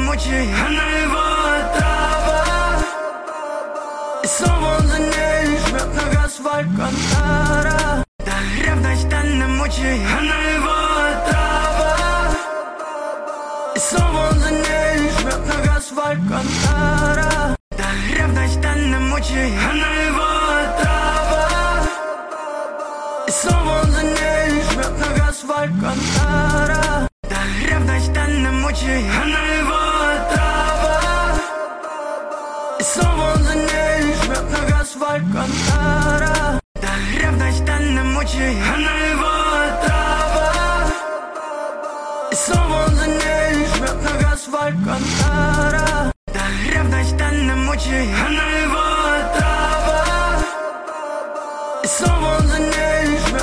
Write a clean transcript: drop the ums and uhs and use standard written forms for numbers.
мучает, она его отрава. И снова он за ней жмет нога асфальт Кантара. Да, ревность она мучает, она его отрава. И снова он за ней жмет нога асфальт Кантара. Да, ревность она мучает, она его отрава. И снова он за ней жмет нога асфальт Кантара. Да, ревность она мучает, она его отрава. И снова он за ней жмет нога асфальт Кантара. Да, ревность она мучает, она его отрава. И снова он за ней жмет нога асфальт Кантара. Да, ревность она мучает, она его